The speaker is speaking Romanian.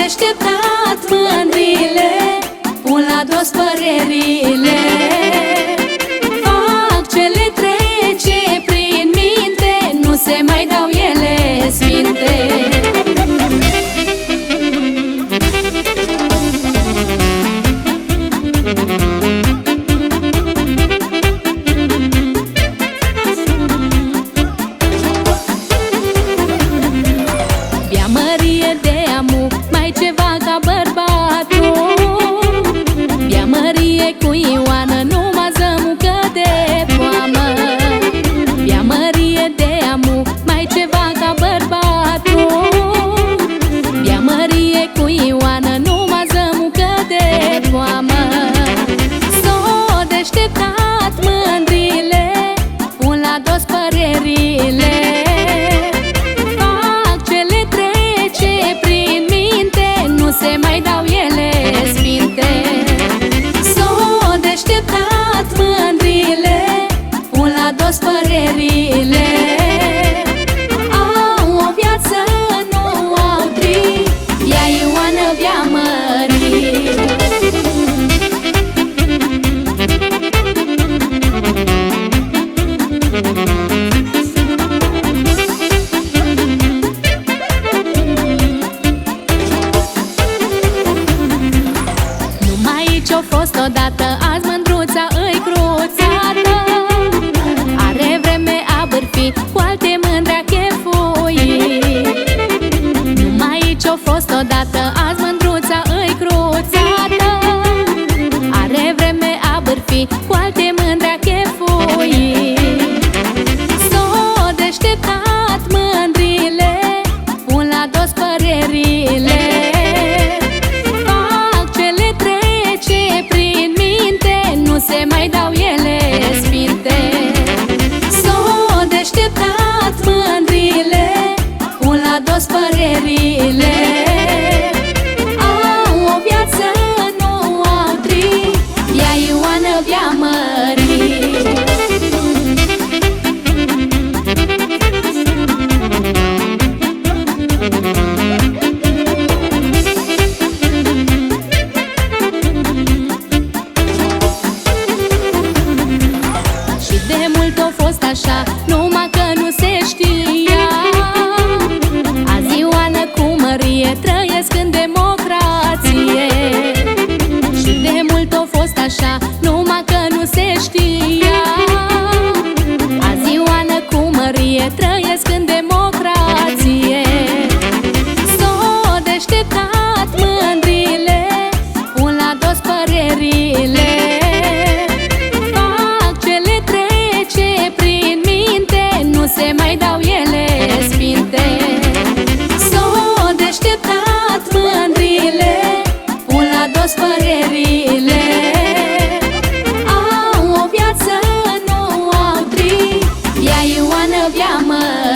deșteptat mândrile, pun la dos părerile. Fac ce le trece prin minte, nu se mai dau ele sfinte. Bea mărie de amu, mai ceva ca bărbatul. Bea mărie cu Ioană, numai zămucă de foamă. Bea mărie de amu, mai ceva ca bărbatul. Bea mărie cu Ioană, numai zămucă de foamă. S-o deșteptat mândrile, pun la dos părerile. Se mai dau ele sfinte. S-o deșteptat mândrile, pun la dos părerile. Au o viață, nu au tri, ea Ioană bea mării. Ce-o fost odată, azi mândruța îi cruțată. Are vreme a bârfi, cu alte mândrea chefui. Numai ce-o fost odată, azi mândruța îi cruțată. Are vreme a bârfi, cu alte mândrea chefui. S-o deșteptat mândrile, pun la dos părerile. Se mai dau ele sfinte. S-o deșteptat mândrile, pun la dos părerile. Au o viață, nu au tri, ea Ioană bea mării. De mult a fost așa, numai că nu se știa. Azi Ioană cu mărie trăiesc în democrație. Și de mult a fost așa, numai că nu se știa. Azi Ioană cu mărie trăiesc în democrație. S-o deșteptat mândrile, pun la dos părerile. Se mai dau ele sfinte. S-o deșteptat mândrile, pun la dos părerile. Au o viață, nu au tri, ea Ioană bea mării.